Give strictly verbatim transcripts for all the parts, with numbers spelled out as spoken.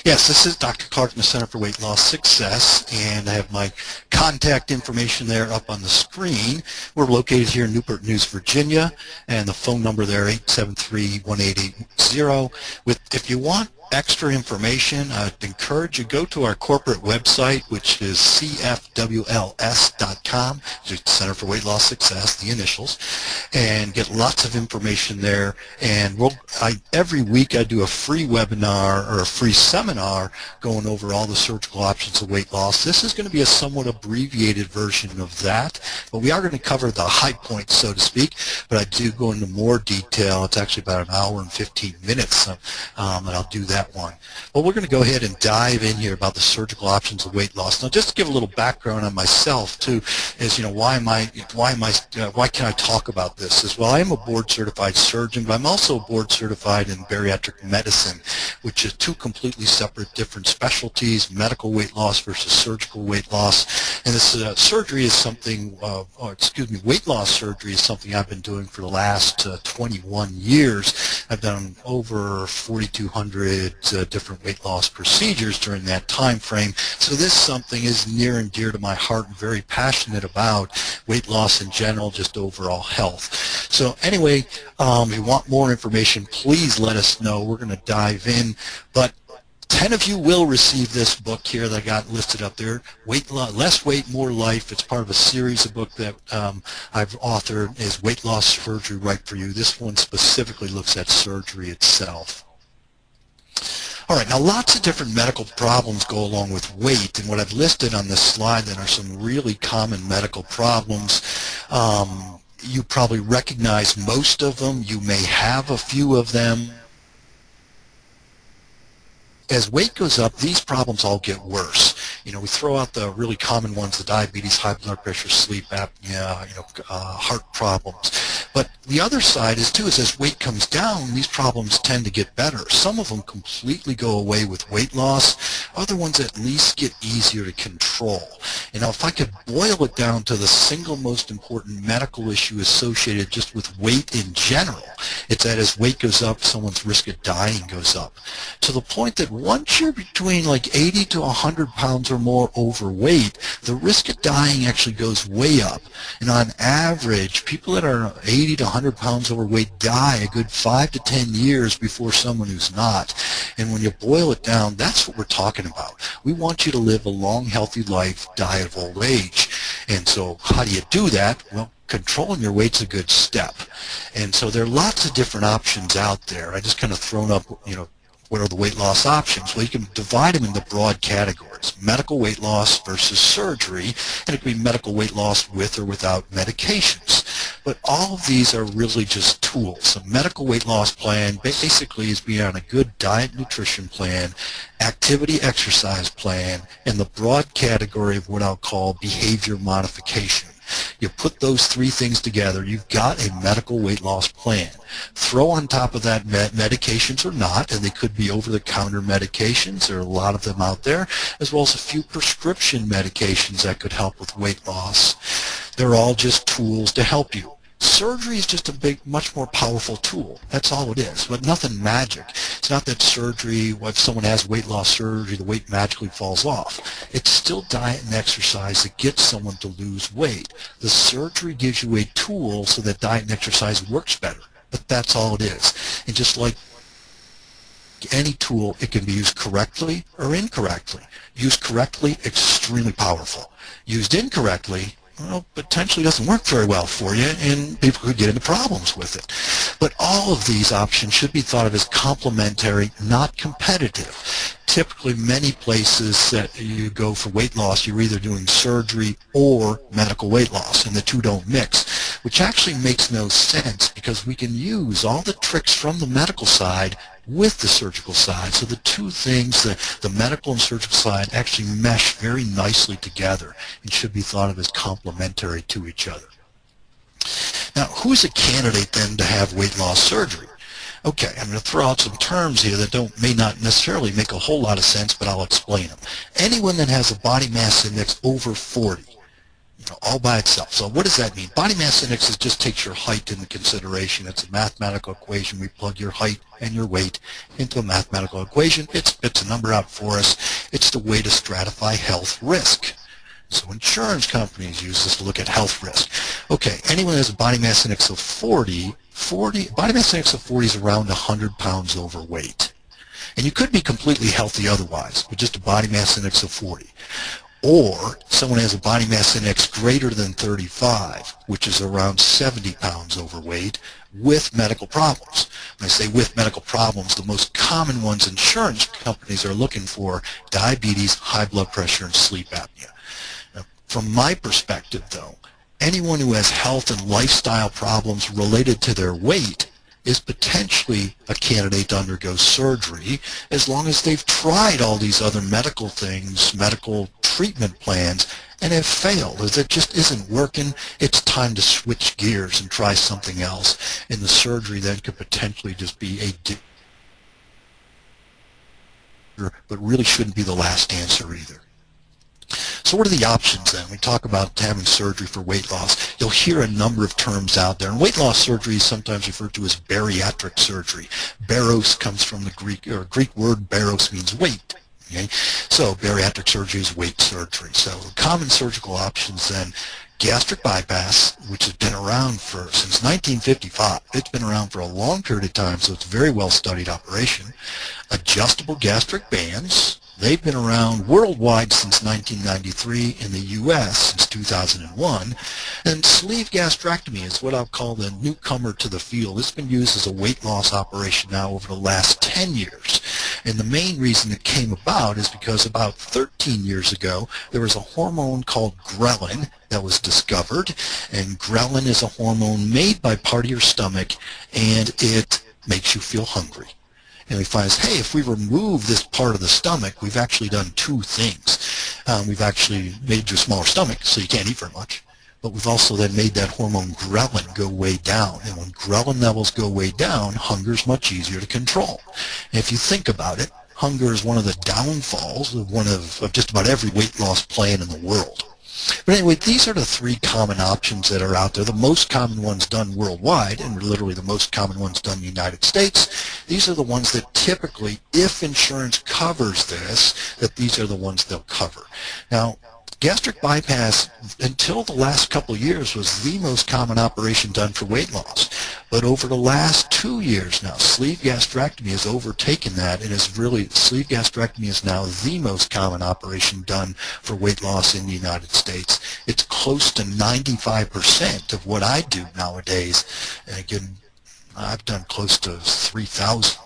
Yes, this is Doctor Clark from the Center for Weight Loss Success, and I have my contact information there up on the screen. We're located here in Newport News, Virginia, and the phone number there, eight seven three, one eight eight zero. With, if you want extra information, I'd encourage you to go to our corporate website, which is C F W L S dot com, Center for Weight Loss Success, the initials, and get lots of information there. And we'll, I, every week I do a free webinar or a free seminar going over all the surgical options of weight loss. This is going to be a somewhat abbreviated version of that, but we are going to cover the high points, so to speak, but I do go into more detail. It's actually about an hour and fifteen minutes, um, and I'll do that one. Well, we're going to go ahead and dive in here about the surgical options of weight loss. Now, just to give a little background on myself too, is you know why am I why am I uh, why can I talk about this? As well, I am a board certified surgeon, but I'm also board certified in bariatric medicine, which is two completely separate, different specialties: medical weight loss versus surgical weight loss. And this uh, surgery is something, uh, or excuse me, weight loss surgery is something I've been doing for the last uh, twenty-one years. I've done over forty-two hundred uh, different weight loss procedures during that time frame. So this something is near and dear to my heart and very passionate about weight loss in general, just overall health. So anyway, um, if you want more information, please let us know. We're going to dive in. But ten of you will receive this book here that I got listed up there, Weight Loss, Less Weight, More Life. It's part of a series of books that um, I've authored, is Weight Loss Surgery Right for You. This one specifically looks at surgery itself. All right, now lots of different medical problems go along with weight, and what I've listed on this slide then are some really common medical problems. Um, you probably recognize most of them. You may have a few of them. As weight goes up, these problems all get worse. You know, we throw out the really common ones: the diabetes, high blood pressure, sleep apnea, you know, uh, heart problems. But the other side is too, is as weight comes down, these problems tend to get better. Some of them completely go away with weight loss. Other ones at least get easier to control. You know, if I could boil it down to the single most important medical issue associated just with weight in general, it's that as weight goes up, someone's risk of dying goes up. To the point that once you're between like eighty to one hundred pounds or more overweight, the risk of dying actually goes way up. And on average, people that are eighty to one hundred pounds overweight die a good five to ten years before someone who's not. And when you boil it down, that's what we're talking about. We want you to live a long, healthy life, die of old age. And so how do you do that? Well, controlling your weight's a good step. And so there are lots of different options out there. I just kind of thrown up, you know, what are the weight loss options? Well, you can divide them into broad categories: medical weight loss versus surgery, and it could be medical weight loss with or without medications. But all of these are really just tools. A medical weight loss plan basically is being on a good diet nutrition plan, activity exercise plan, and the broad category of what I'll call behavior modification. You put those three things together, you've got a medical weight loss plan. Throw on top of that med medications or not, and they could be over-the-counter medications. There are a lot of them out there, as well as a few prescription medications that could help with weight loss. They're all just tools to help you. Surgery is just a big, much more powerful tool. That's all it is, but nothing magic. It's not that surgery, if someone has weight loss surgery, the weight magically falls off. It's still diet and exercise that gets someone to lose weight. The surgery gives you a tool so that diet and exercise works better, but that's all it is. And just like any tool, it can be used correctly or incorrectly. Used correctly, extremely powerful. Used incorrectly, well, potentially doesn't work very well for you, and people could get into problems with it. But all of these options should be thought of as complementary, not competitive. Typically, many places that you go for weight loss, you're either doing surgery or medical weight loss, and the two don't mix, which actually makes no sense because we can use all the tricks from the medical side with the surgical side. So the two things, the, the medical and surgical side, actually mesh very nicely together and should be thought of as complementary to each other. Now, who's a candidate then to have weight loss surgery? Okay, I'm going to throw out some terms here that don't may not necessarily make a whole lot of sense, but I'll explain them. Anyone that has a body mass index over forty. you know, all by itself. So what does that mean? Body mass index is just takes your height into consideration. It's a mathematical equation. We plug your height and your weight into a mathematical equation. It spits a number out for us. It's the way to stratify health risk. So insurance companies use this to look at health risk. Okay, anyone who has a body mass index of forty, forty body mass index of forty is around one hundred pounds overweight. And you could be completely healthy otherwise, with just a body mass index of forty. Or someone has a body mass index greater than thirty-five, which is around seventy pounds overweight, with medical problems. When I say with medical problems, the most common ones insurance companies are looking for: diabetes, high blood pressure, and sleep apnea. Now, from my perspective, though, anyone who has health and lifestyle problems related to their weight is potentially a candidate to undergo surgery, as long as they've tried all these other medical things, medical treatment plans, and have failed. If it just isn't working, it's time to switch gears and try something else. And the surgery then could potentially just be a but really shouldn't be the last answer either. So what are the options then? We talk about having surgery for weight loss. You'll hear a number of terms out there. And weight loss surgery is sometimes referred to as bariatric surgery. Baros comes from the Greek, or Greek word baros means weight. Okay? So bariatric surgery is weight surgery. So common surgical options then: gastric bypass, which has been around for since nineteen fifty-five. It's been around for a long period of time, so it's a very well studied operation. Adjustable gastric bands. They've been around worldwide since nineteen ninety-three, in the U S since two thousand one. And sleeve gastrectomy is what I'll call the newcomer to the field. It's been used as a weight loss operation now over the last ten years. And the main reason it came about is because about thirteen years ago, there was a hormone called ghrelin that was discovered. And ghrelin is a hormone made by part of your stomach, and it makes you feel hungry. And we find, hey, if we remove this part of the stomach, we've actually done two things. Um, we've actually made your smaller stomach so you can't eat very much, but we've also then made that hormone ghrelin go way down. And when ghrelin levels go way down, hunger is much easier to control. And if you think about it, hunger is one of the downfalls of one of, of just about every weight loss plan in the world. But anyway, these are the three common options that are out there. The most common ones done worldwide, and literally the most common ones done in the United States. These are the ones that typically, if insurance covers this, that these are the ones they'll cover. Now, gastric bypass, until the last couple of years, was the most common operation done for weight loss. But over the last two years now, sleeve gastrectomy has overtaken that, and is really, sleeve gastrectomy is now the most common operation done for weight loss in the United States. It's close to ninety-five percent of what I do nowadays. And again, I've done close to three thousand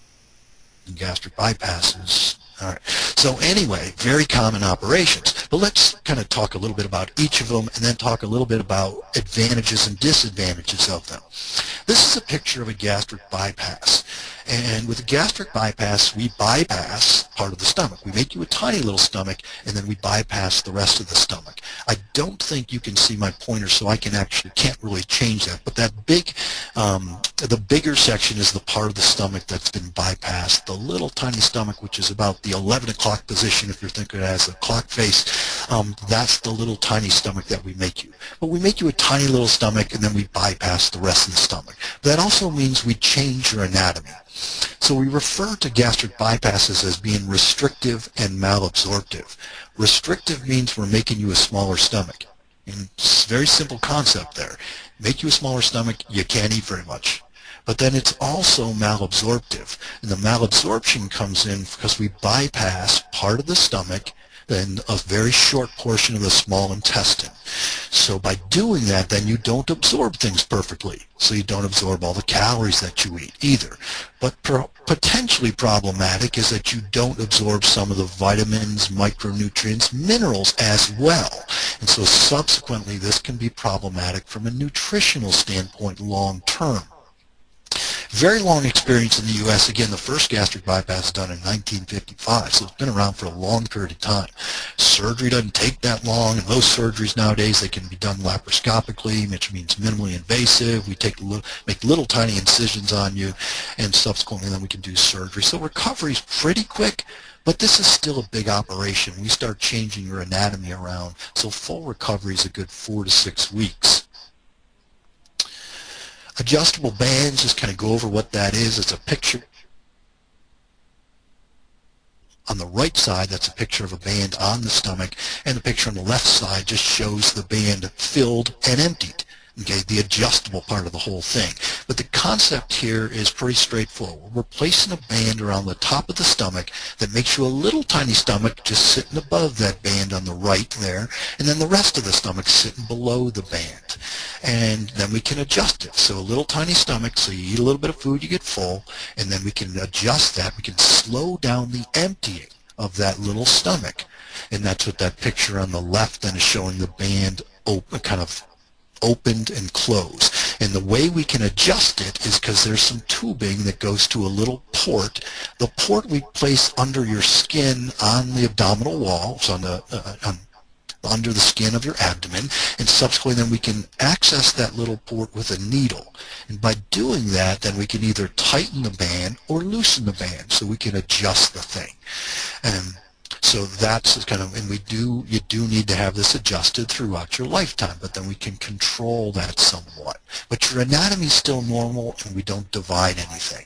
gastric bypasses. All right. So anyway, very common operations. But let's kind of talk a little bit about each of them, and then talk a little bit about advantages and disadvantages of them. This is a picture of a gastric bypass. And with a gastric bypass, we bypass part of the stomach. We make you a tiny little stomach, and then we bypass the rest of the stomach. I don't think you can see my pointer, so I can actually can't really change that. But that big, um, the bigger section is the part of the stomach that's been bypassed. The little tiny stomach, which is about the eleven o'clock position, if you're thinking it as a clock face, um, that's the little tiny stomach that we make you. But we make you a tiny little stomach, and then we bypass the rest of the stomach. But that also means we change your anatomy. So we refer to gastric bypasses as being restrictive and malabsorptive. Restrictive means we're making you a smaller stomach. And it's a very simple concept there. Make you a smaller stomach, you can't eat very much. But then it's also malabsorptive. And the malabsorption comes in because we bypass part of the stomach and a very short portion of the small intestine. So by doing that, then you don't absorb things perfectly. So you don't absorb all the calories that you eat either. But potentially problematic is that you don't absorb some of the vitamins, micronutrients, minerals as well. And so subsequently, this can be problematic from a nutritional standpoint long term. Very long experience in the U S Again, the first gastric bypass was done in nineteen fifty-five, so it's been around for a long period of time. Surgery doesn't take that long, and most surgeries nowadays, they can be done laparoscopically, which means minimally invasive. We take little, make little tiny incisions on you, and subsequently then we can do surgery. So recovery is pretty quick, But this is still a big operation. We start changing your anatomy around, so full recovery is a good four to six weeks. Adjustable bands, just kind of go over what that is. It's a picture. On the right side, that's a picture of a band on the stomach, and the picture on the left side just shows the band filled and emptied. Okay, the adjustable part of the whole thing. But the concept here is pretty straightforward. We're placing a band around the top of the stomach that makes you a little tiny stomach just sitting above that band on the right there, and then the rest of the stomach sitting below the band. And then we can adjust it. So a little tiny stomach, so you eat a little bit of food, you get full, and then we can adjust that. We can slow down the emptying of that little stomach. And that's what that picture on the left then is showing, the band open, kind of opened and closed. And the way we can adjust it is because there's some tubing that goes to a little port. The port we place under your skin on the abdominal wall, so on the uh, on, under the skin of your abdomen, and subsequently then we can access that little port with a needle. And by doing that, then we can either tighten the band or loosen the band, so we can adjust the thing. And so that's kind of, and we do, you do need to have this adjusted throughout your lifetime, but then we can control that somewhat. But your anatomy is still normal, and we don't divide anything.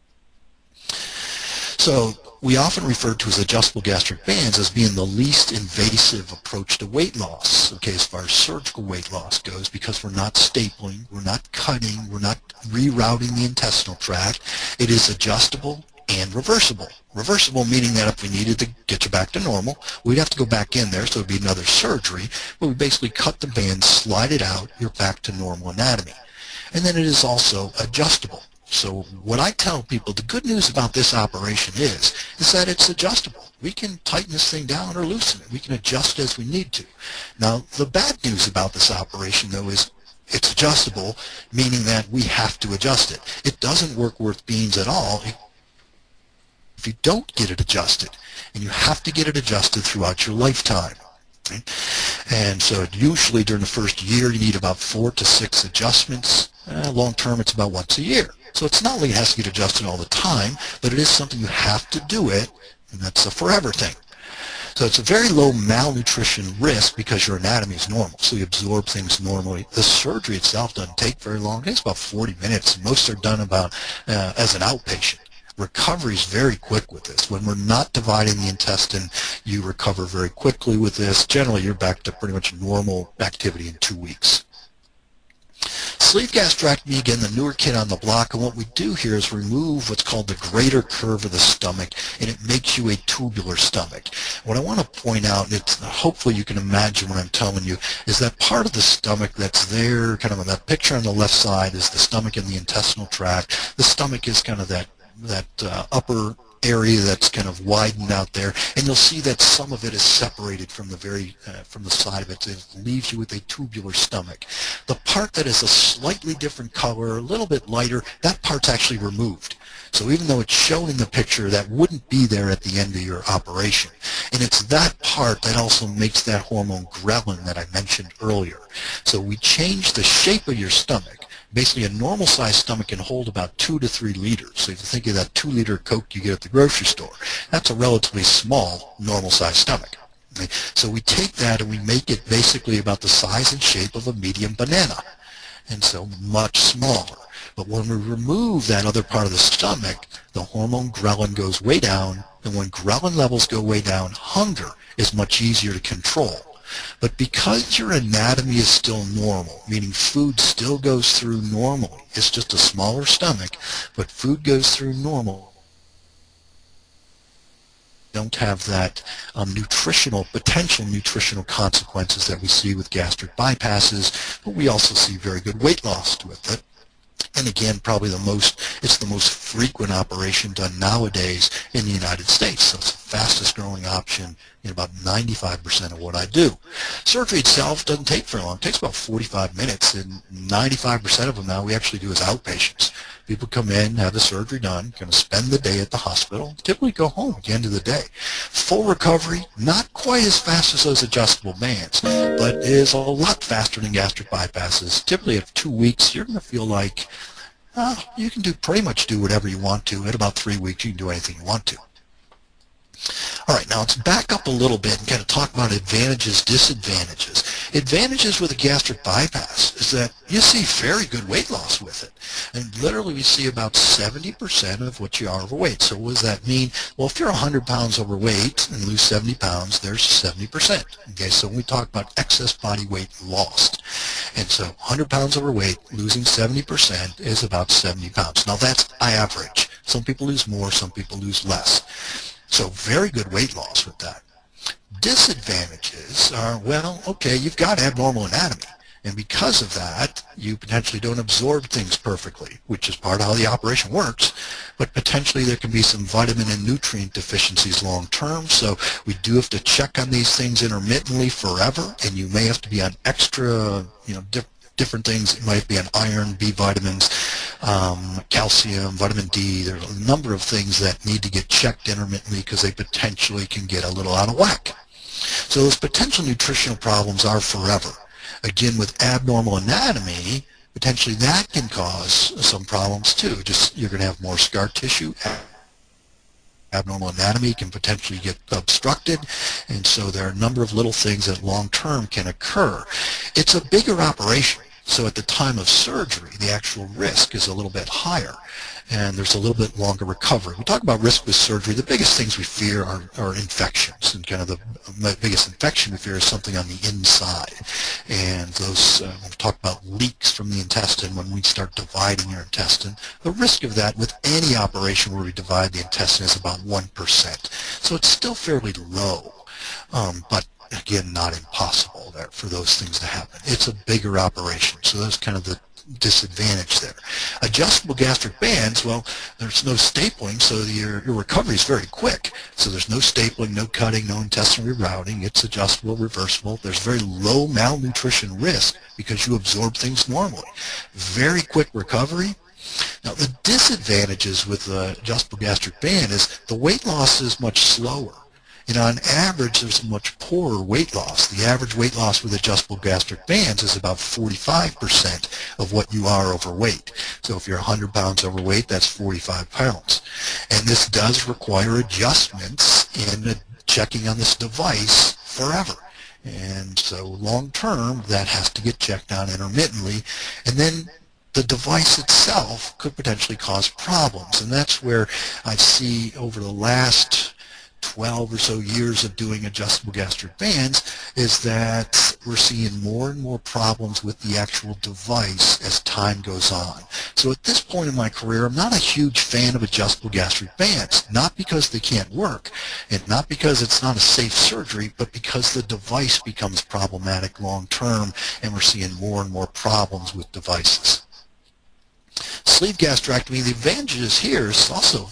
So we often refer to as adjustable gastric bands as being the least invasive approach to weight loss, okay, as far as surgical weight loss goes, because we're not stapling, we're not cutting, we're not rerouting the intestinal tract. It is adjustable and reversible. Reversible meaning that if we needed to get you back to normal, we'd have to go back in there, so it would be another surgery, but we basically cut the band, slide it out, you're back to normal anatomy. And then it is also adjustable. So what I tell people, the good news about this operation is, is that it's adjustable. We can tighten this thing down or loosen it. We can adjust as we need to. Now, the bad news about this operation, though, is it's adjustable, meaning that we have to adjust it. It doesn't work worth beans at all if you don't get it adjusted, and you have to get it adjusted throughout your lifetime. Okay? And so usually during the first year you need about four to six adjustments. Uh, long term it's about once a year. So it's not like it has to get adjusted all the time, but it is something you have to do it, and that's a forever thing. So it's a very low malnutrition risk because your anatomy is normal, so you absorb things normally. The surgery itself doesn't take very long. It takes about forty minutes. Most are done about uh, as an outpatient. Recovery is very quick with this. When we're not dividing the intestine, you recover very quickly with this. Generally, you're back to pretty much normal activity in two weeks. Sleeve gastrectomy, again, the newer kid on the block, and what we do here is remove what's called the greater curve of the stomach, and it makes you a tubular stomach. What I want to point out, and it's, hopefully you can imagine what I'm telling you, is that part of the stomach that's there, kind of on that picture on the left side, is the stomach and the intestinal tract. The stomach is kind of that that uh, upper area that's kind of widened out there, and you'll see that some of it is separated from the very uh, from the side of it. It leaves you with a tubular stomach. The part that is a slightly different color, a little bit lighter, that part's actually removed. So even though it's shown in the picture, that wouldn't be there at the end of your operation. And it's that part that also makes that hormone ghrelin that I mentioned earlier. So we change the shape of your stomach. Basically, a normal-sized stomach can hold about two to three liters. So if you think of that two-liter Coke you get at the grocery store, that's a relatively small, normal-sized stomach. Okay? So we take that and we make it basically about the size and shape of a medium banana, and so much smaller. But when we remove that other part of the stomach, the hormone ghrelin goes way down, and when ghrelin levels go way down, hunger is much easier to control. But because your anatomy is still normal, meaning food still goes through normally, it's just a smaller stomach, but food goes through normal, don't have that um, nutritional, potential nutritional consequences that we see with gastric bypasses, but we also see very good weight loss with it. And again, probably the most, it's the most frequent operation done nowadays in the United States. So it's the fastest growing option in about ninety-five percent of what I do. Surgery itself doesn't take very long. It takes about forty-five minutes, and ninety-five percent of them now we actually do as outpatients. People come in, have the surgery done, going to spend the day at the hospital, typically go home at the end of the day. Full recovery, not quite as fast as those adjustable bands, but is a lot faster than gastric bypasses. Typically at two weeks, you're going to feel like uh, you can do pretty much do whatever you want to. At about three weeks, you can do anything you want to. All right, now let's back up a little bit and kind of talk about advantages, disadvantages. Advantages with a gastric bypass is that you see very good weight loss with it. And literally we see about seventy percent of what you are overweight. So what does that mean? Well, if you're one hundred pounds overweight and lose seventy pounds, there's seventy percent. Okay, so when we talk about excess body weight lost. And so one hundred pounds overweight, losing seventy percent is about seventy pounds. Now that's average. Some people lose more, some people lose less. So very good weight loss with that. Disadvantages are, well, okay, you've got abnormal anatomy. And because of that, you potentially don't absorb things perfectly, which is part of how the operation works. But potentially there can be some vitamin and nutrient deficiencies long term. So we do have to check on these things intermittently forever. And you may have to be on extra, you know, different different things. It might be on iron, B vitamins, um, calcium, vitamin D. There's a number of things that need to get checked intermittently because they potentially can get a little out of whack. So those potential nutritional problems are forever. Again, with abnormal anatomy, potentially that can cause some problems too. Just you're going to have more scar tissue. Abnormal anatomy can potentially get obstructed, and so there are a number of little things that long term can occur. It's a bigger operation, so at the time of surgery the actual risk is a little bit higher, and there's a little bit longer recovery. We talk about risk with surgery. The biggest things we fear are, are infections, and kind of the biggest infection we fear is something on the inside. And those, uh, we talk about leaks from the intestine when we start dividing your intestine. The risk of that with any operation where we divide the intestine is about one percent. So it's still fairly low, um, but again, not impossible there for those things to happen. It's a bigger operation, so that's kind of the disadvantage there. Adjustable gastric bands, well, there's no stapling, so your, your recovery is very quick. So there's no stapling, no cutting, no intestinal rerouting. It's adjustable, reversible. There's very low malnutrition risk because you absorb things normally. Very quick recovery. Now the disadvantages with the adjustable gastric band is the weight loss is much slower. You know, on average, there's a much poorer weight loss. The average weight loss with adjustable gastric bands is about forty-five percent of what you are overweight. So if you're one hundred pounds overweight, that's forty-five pounds. And this does require adjustments in checking on this device forever. And so long term, that has to get checked on intermittently. And then the device itself could potentially cause problems. And that's where I see over the last twelve or so years of doing adjustable gastric bands is that we're seeing more and more problems with the actual device as time goes on. So at this point in my career, I'm not a huge fan of adjustable gastric bands, not because they can't work and not because it's not a safe surgery, but because the device becomes problematic long term and we're seeing more and more problems with devices. Sleeve gastrectomy, the advantages here is also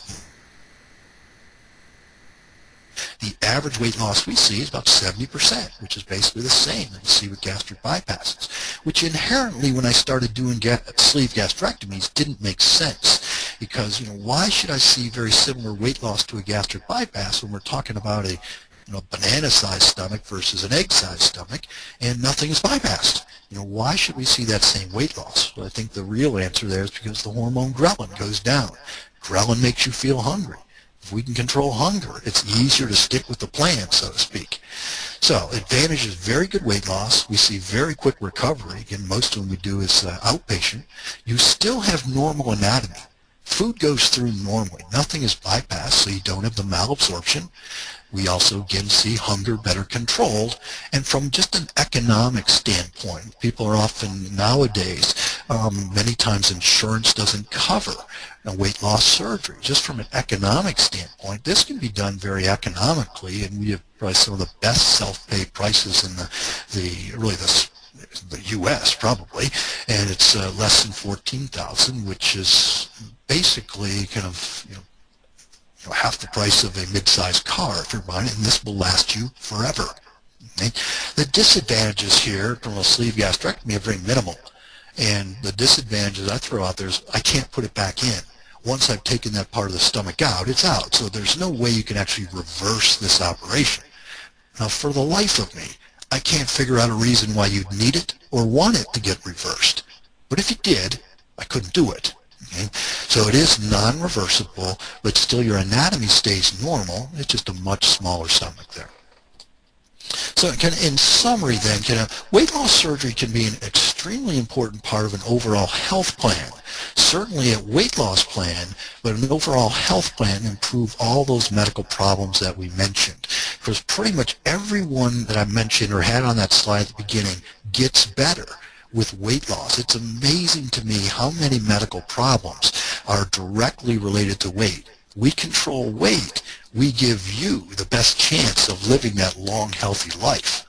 the average weight loss we see is about seventy percent, which is basically the same that we see with gastric bypasses, which inherently when I started doing ga sleeve gastrectomies didn't make sense because, you know, why should I see very similar weight loss to a gastric bypass when we're talking about a you know, banana-sized stomach versus an egg-sized stomach and nothing is bypassed? You know, why should we see that same weight loss? Well, I think the real answer there is because the hormone ghrelin goes down. Ghrelin makes you feel hungry. If we can control hunger, it's easier to stick with the plan, so to speak. So advantage is very good weight loss. We see very quick recovery. Again, most of them we do is uh, outpatient. You still have normal anatomy. Food goes through normally. Nothing is bypassed, so you don't have the malabsorption. We also, again, see hunger better controlled. And from just an economic standpoint, people are often nowadays, um, many times insurance doesn't cover a weight loss surgery. Just from an economic standpoint, this can be done very economically, and we have probably some of the best self-pay prices in the, the really the, the U S probably, and it's uh, less than fourteen thousand dollars, which is basically kind of, you know, You know, half the price of a mid-sized car if you're buying it, and this will last you forever. Okay? The disadvantages here from a sleeve gastrectomy are very minimal, and the disadvantages I throw out there is I can't put it back in. Once I've taken that part of the stomach out, it's out, so there's no way you can actually reverse this operation. Now, for the life of me, I can't figure out a reason why you'd need it or want it to get reversed. But if you did, I couldn't do it. Okay? So it is non-reversible, but still your anatomy stays normal. It's just a much smaller stomach there. So can, in summary then, can a weight loss surgery can be an extremely important part of an overall health plan. Certainly a weight loss plan, but an overall health plan improve all those medical problems that we mentioned. Because pretty much everyone that I mentioned or had on that slide at the beginning gets better with weight loss. It's amazing to me how many medical problems are directly related to weight. We control weight, we give you the best chance of living that long, healthy life.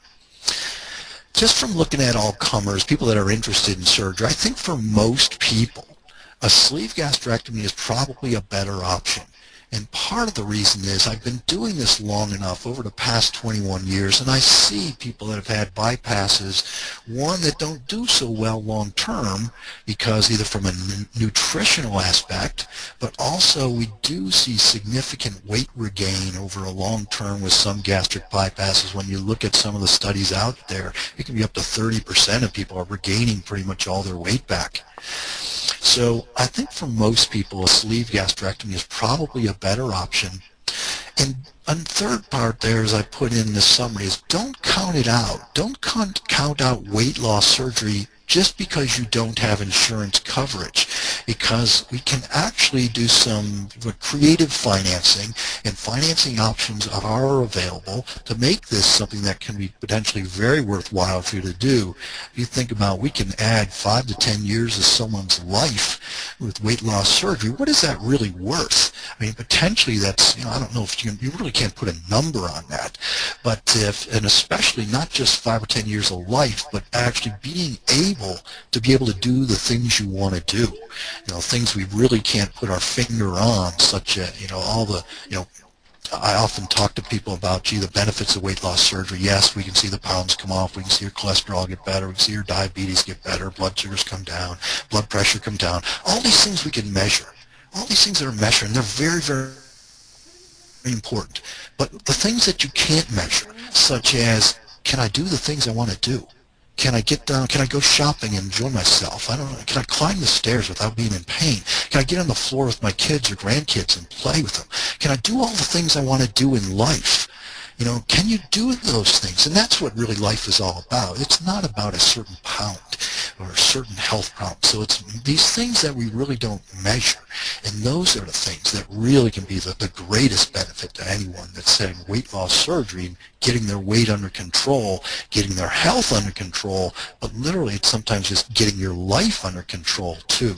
Just from looking at all comers, people that are interested in surgery, I think for most people, a sleeve gastrectomy is probably a better option. And part of the reason is I've been doing this long enough, over the past twenty-one years, and I see people that have had bypasses, one, that don't do so well long term because either from a n nutritional aspect, but also we do see significant weight regain over a long term with some gastric bypasses. When you look at some of the studies out there, it can be up to thirty percent of people are regaining pretty much all their weight back. So I think for most people, a sleeve gastrectomy is probably a better option. And a third part there, as I put in this summary, is don't count it out. Don't count out weight loss surgery just because you don't have insurance coverage, because we can actually do some creative financing, and financing options are available to make this something that can be potentially very worthwhile for you to do. If you think about, we can add five to ten years of someone's life with weight loss surgery. What is that really worth? I mean, potentially that's, you know, I don't know if you, you really can't put a number on that, but if, and especially not just five or ten years of life, but actually being able to be able to do the things you want to do, you know, things we really can't put our finger on, such as, you know, all the, you know, I often talk to people about, gee, the benefits of weight loss surgery. Yes, we can see the pounds come off, we can see your cholesterol get better, we can see your diabetes get better, blood sugars come down, blood pressure come down. All these things we can measure. All these things that are measured, and they're very, very important. But the things that you can't measure, such as, can I do the things I want to do? Can I get down, can I go shopping and enjoy myself? I don't know, can I climb the stairs without being in pain? Can I get on the floor with my kids or grandkids and play with them? Can I do all the things I want to do in life? You know, can you do those things? And that's what really life is all about. It's not about a certain pound or a certain health problem. So it's these things that we really don't measure. And those are the things that really can be the, the greatest benefit to anyone that's saying weight loss surgery and getting their weight under control, getting their health under control, but literally it's sometimes just getting your life under control too.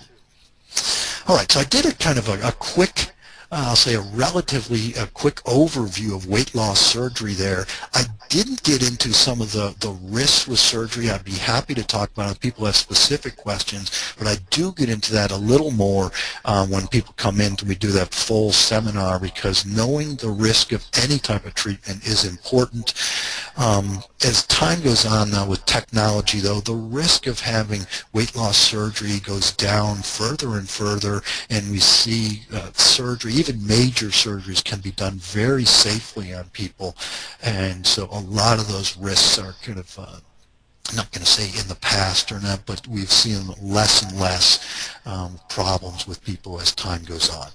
All right, so I did a kind of a, a quick Uh, I'll say a relatively a quick overview of weight loss surgery there. I didn't get into some of the, the risks with surgery. I'd be happy to talk about it if people have specific questions, but I do get into that a little more uh, when people come in to we do that full seminar, because knowing the risk of any type of treatment is important. Um, as time goes on now with technology, though, the risk of having weight loss surgery goes down further and further, and we see uh, surgery, even major surgeries, can be done very safely on people, and so a lot of those risks are kind of, uh, I'm not going to say in the past or not, but we've seen less and less um, problems with people as time goes on.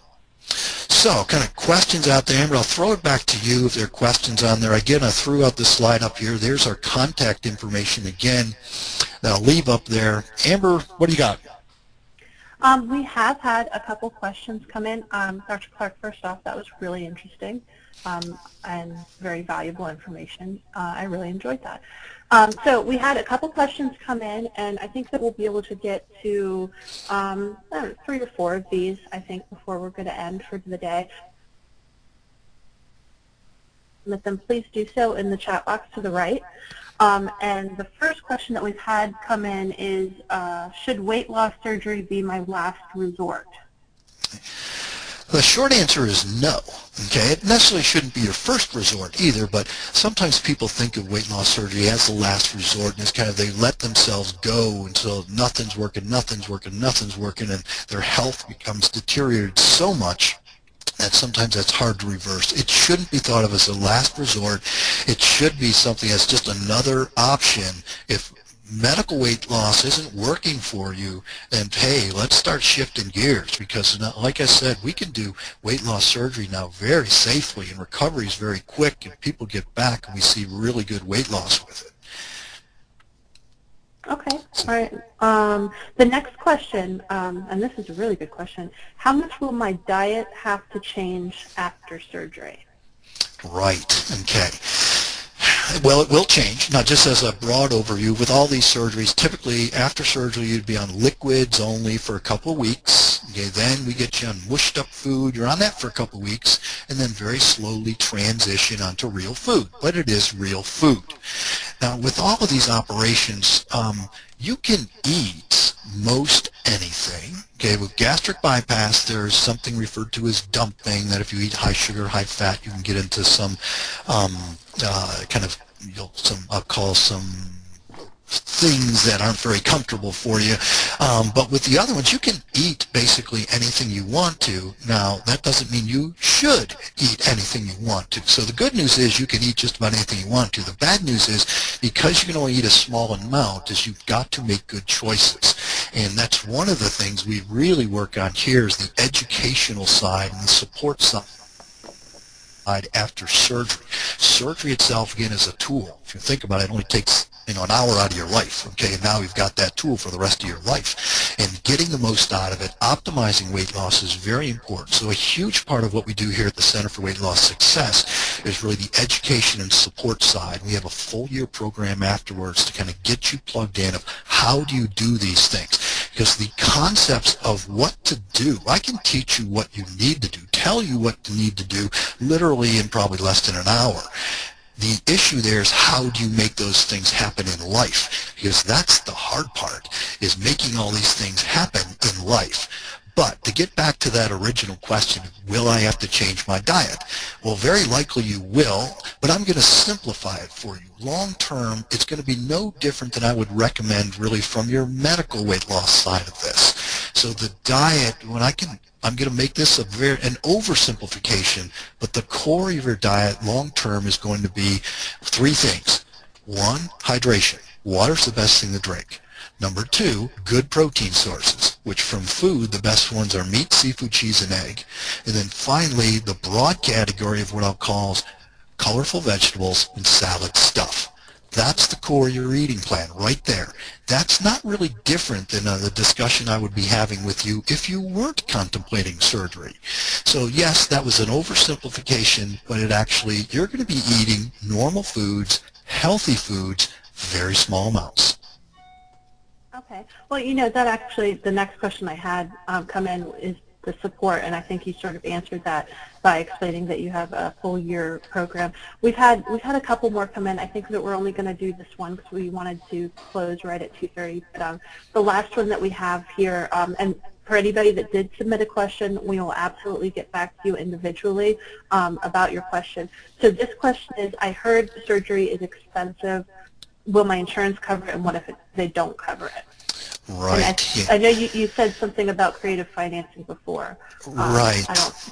So, kind of questions out there, Amber, I'll throw it back to you if there are questions on there. Again, I threw out the slide up here. There's our contact information again that I'll leave up there. Amber, what do you got? Um, we have had a couple questions come in. Um, Doctor Clark, first off, that was really interesting um, and very valuable information. Uh, I really enjoyed that. Um, so we had a couple questions come in, and I think that we'll be able to get to um, three or four of these, I think, before we're going to end for the day. Let them please do so in the chat box to the right. Um, and the first question that we've had come in is, uh, should weight loss surgery be my last resort? The short answer is no. Okay, it necessarily shouldn't be your first resort either, but sometimes people think of weight loss surgery as the last resort, and it's kind of they let themselves go until nothing's working, nothing's working, nothing's working, and their health becomes deteriorated so much that sometimes that's hard to reverse. It shouldn't be thought of as a last resort. It should be something that's just another option if medical weight loss isn't working for you, then hey, let's start shifting gears, because like I said, we can do weight loss surgery now very safely, and recovery is very quick, and people get back and we see really good weight loss with it. Okay, all right. Um, the next question, um, and this is a really good question, how much will my diet have to change after surgery? Right, okay. Well, it will change. Now, just as a broad overview, with all these surgeries, typically after surgery you'd be on liquids only for a couple of weeks. Okay, then we get you on mushed up food. You're on that for a couple of weeks, and then very slowly transition onto real food. But it is real food. Now, with all of these operations, um, you can eat most anything. Okay, with gastric bypass, there's something referred to as dumping, that if you eat high sugar, high fat, you can get into some um, uh, kind of, you know, some, I'll call some things that aren't very comfortable for you. Um, but with the other ones, you can eat basically anything you want to. Now, that doesn't mean you should eat anything you want to. So the good news is you can eat just about anything you want to. The bad news is, because you can only eat a small amount, is you've got to make good choices. And that's one of the things we really work on here, is the educational side and the support side after surgery. Surgery itself, again, is a tool. If you think about it, it only takes, you know, an hour out of your life, okay, and now we've got that tool for the rest of your life. And getting the most out of it, optimizing weight loss is very important. So a huge part of what we do here at the Center for Weight Loss Success is really the education and support side. We have a full year program afterwards to kind of get you plugged in of how do you do these things. Because the concepts of what to do, I can teach you what you need to do, tell you what you need to do literally in probably less than an hour. The issue there is, how do you make those things happen in life? Because that's the hard part, is making all these things happen in life. But to get back to that original question, will I have to change my diet? Well, very likely you will, but I'm going to simplify it for you. Long term, it's going to be no different than I would recommend really from your medical weight loss side of this. So the diet, when I can, I'm going to make this a very, an oversimplification, but the core of your diet long term is going to be three things. One, hydration. Water's the best thing to drink. Number two, good protein sources, which from food, the best ones are meat, seafood, cheese, and egg. And then finally, the broad category of what I'll call colorful vegetables and salad stuff. That's the core of your eating plan right there. That's not really different than uh, the discussion I would be having with you if you weren't contemplating surgery. So yes, that was an oversimplification, but it actually, you're going to be eating normal foods, healthy foods, very small amounts. Okay. Well, you know, that actually, the next question I had um, come in is the support, and I think you sort of answered that by explaining that you have a full year program. We've had we've had a couple more come in. I think that we're only going to do this one because we wanted to close right at two thirty. But um, the last one that we have here, um, and for anybody that did submit a question, we will absolutely get back to you individually um, about your question. So this question is, I heard surgery is expensive. Will my insurance cover it, and what if it, they don't cover it? Right. I, yeah. I know you, you said something about creative financing before. Um, right. I don't.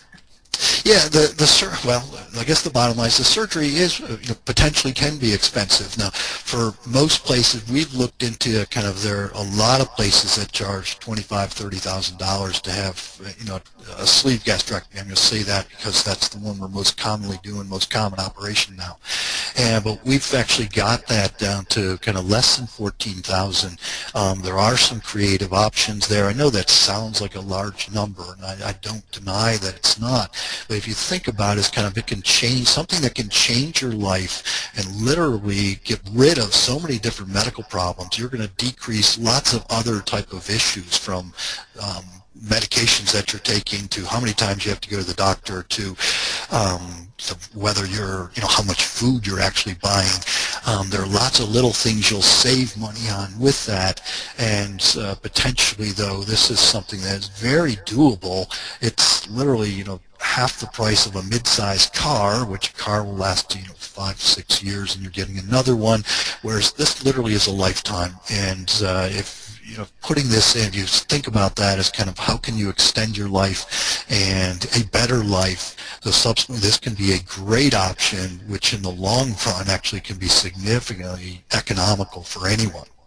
Yeah, the the sur well, I guess the bottom line is the surgery is, you know, potentially can be expensive. Now, for most places, we've looked into kind of, there are a lot of places that charge twenty-five, thirty thousand dollars to have, you know, a sleeve gastrectomy. I'm going to say that because that's the one we're most commonly doing, most common operation now. And but we've actually got that down to kind of less than fourteen thousand. Um, there are some creative options there. I know that sounds like a large number, and I, I don't deny that it's not. But if you think about it, it's kind of, it can change, something that can change your life and literally get rid of so many different medical problems. You're going to decrease lots of other type of issues, from um, medications that you're taking to how many times you have to go to the doctor to um, to whether you're, you know, how much food you're actually buying. Um, there are lots of little things you'll save money on with that, and uh, potentially, though, this is something that is very doable. It's literally, you know, half the price of a mid-sized car, which a car will last, you know, five, six years, and you're getting another one, whereas this literally is a lifetime. And uh, if you know, putting this in, you think about that as kind of how can you extend your life and a better life. So subsequently, this can be a great option, which in the long run actually can be significantly economical for anyone.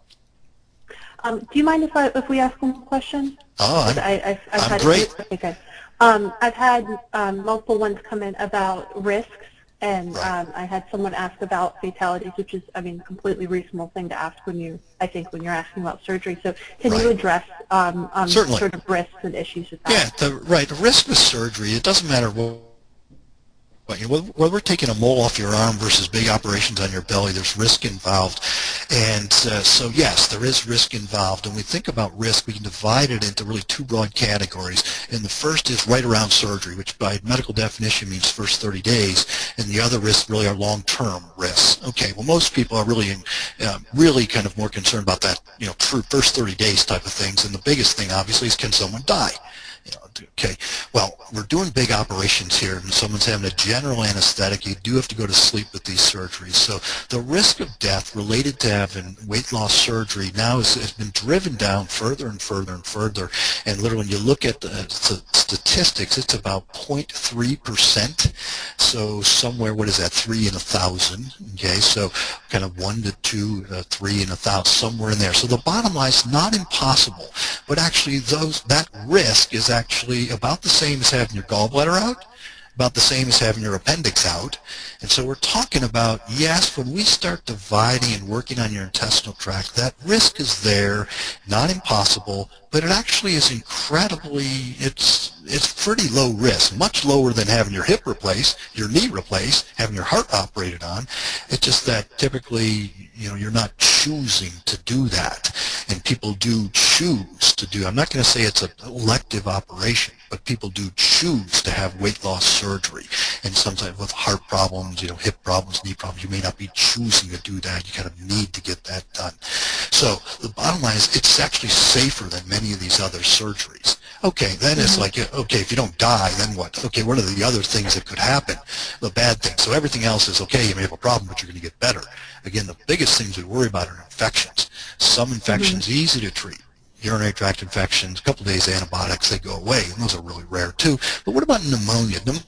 Um, do you mind if I if we ask one question? Oh, I'm, I, I've, I've I'm had great. Okay, good. Um, I've had um, multiple ones come in about risks, and Right. um, I had someone ask about fatalities, which is, I mean, a completely reasonable thing to ask when you, I think, when you're asking about surgery. So, can Right. you address um, um, Certainly. sort of risks and issues with that? Yeah, the, right. The risk with surgery, it doesn't matter what. But you know, whether we're taking a mole off your arm versus big operations on your belly, there's risk involved. And uh, so, yes, there is risk involved. And we think about risk, we can divide it into really two broad categories. And the first is right around surgery, which by medical definition means first thirty days. And the other risks really are long-term risks. Okay, well, most people are really, in, uh, really kind of more concerned about that, you know, first thirty days type of things. And the biggest thing, obviously, is can someone die? You know, okay, well, we're doing big operations here, and someone's having a general anesthetic. You do have to go to sleep with these surgeries. So the risk of death related to having weight loss surgery now is, has been driven down further and further and further. And literally, when you look at the, the statistics, it's about zero point three percent. So somewhere, what is that, three in a thousand? Okay, so kind of one to two, uh, three in a thousand, somewhere in there. So the bottom line is not impossible, but actually those that risk is actually about the same as having your gallbladder out, about the same as having your appendix out. And so we're talking about, yes, when we start dividing and working on your intestinal tract, that risk is there, not impossible, but it actually is incredibly, it's it's pretty low risk, much lower than having your hip replaced, your knee replaced, having your heart operated on. It's just that typically, you know, you're not choosing to do that. And people do choose to do, I'm not going to say it's an elective operation, but people do choose to have weight loss surgery. And sometimes with heart problems, you know, hip problems, knee problems, you may not be choosing to do that. You kind of need to get that done. So the bottom line is it's actually safer than many of these other surgeries. Okay, then mm-hmm. It's like, okay, if you don't die, then what? Okay, what are the other things that could happen? The bad things. So everything else is, okay, you may have a problem, but you're going to get better. Again, the biggest things we worry about are infections. Some infections mm-hmm. easy to treat. Urinary tract infections, a couple of days antibiotics, they go away, and those are really rare too. But what about pneumonia? Pneumonia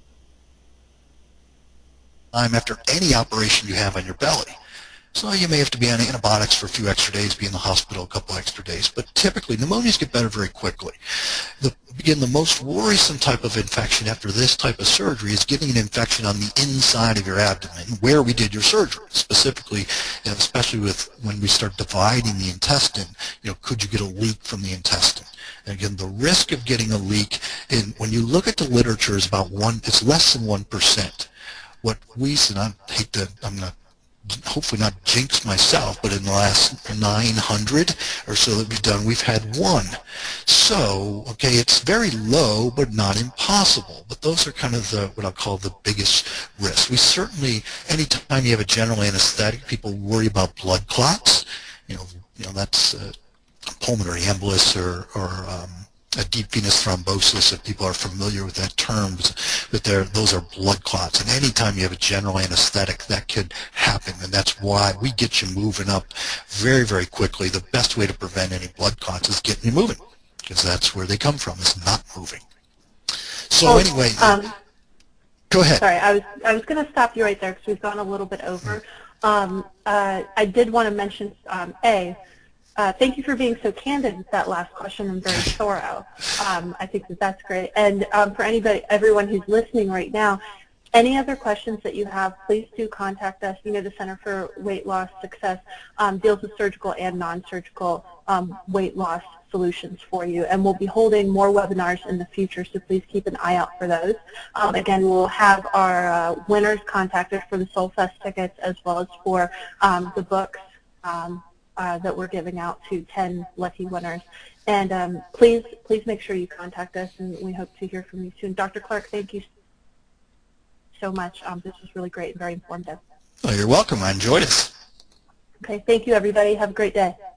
time after any operation you have on your belly. So you may have to be on antibiotics for a few extra days, be in the hospital a couple extra days. But typically, pneumonias get better very quickly. The, again, the most worrisome type of infection after this type of surgery is getting an infection on the inside of your abdomen, where we did your surgery. Specifically, you know, especially with when we start dividing the intestine, you know, could you get a leak from the intestine? And again, the risk of getting a leak, in, when you look at the literature, is about one. It's less than one percent. What we, and I hate to, I'm not. hopefully not jinx myself, but in the last nine hundred or so that we've done, we've had one. So, okay, it's very low, but not impossible. But those are kind of the, what I'll call the biggest risks. We certainly, anytime you have a general anesthetic, people worry about blood clots. You know, you know that's uh, pulmonary embolus or, or um, a deep venous thrombosis, if people are familiar with that term, but those are blood clots. And anytime you have a general anesthetic, that could happen, and that's why we get you moving up very, very quickly. The best way to prevent any blood clots is getting you moving, because that's where they come from, is not moving. So oh, anyway, um, go ahead. Sorry, I was, I was going to stop you right there because we've gone a little bit over. Um, uh, I did want to mention, um, A, Uh, thank you for being so candid with that last question and very thorough. Um, I think that that's great. And um, for anybody, everyone who's listening right now, any other questions that you have, please do contact us. You know, the Center for Weight Loss Success um, deals with surgical and non-surgical um, weight loss solutions for you. And we'll be holding more webinars in the future, so please keep an eye out for those. Um, again, we'll have our uh, winners contacted for the SoulFest tickets as well as for um, the books. Um, Uh, that we're giving out to ten lucky winners. And um, please, please make sure you contact us, and we hope to hear from you soon. Doctor Clark, thank you so much. Um, this was really great and very informative. Oh, you're welcome. I enjoyed it. Okay, thank you, everybody. Have a great day.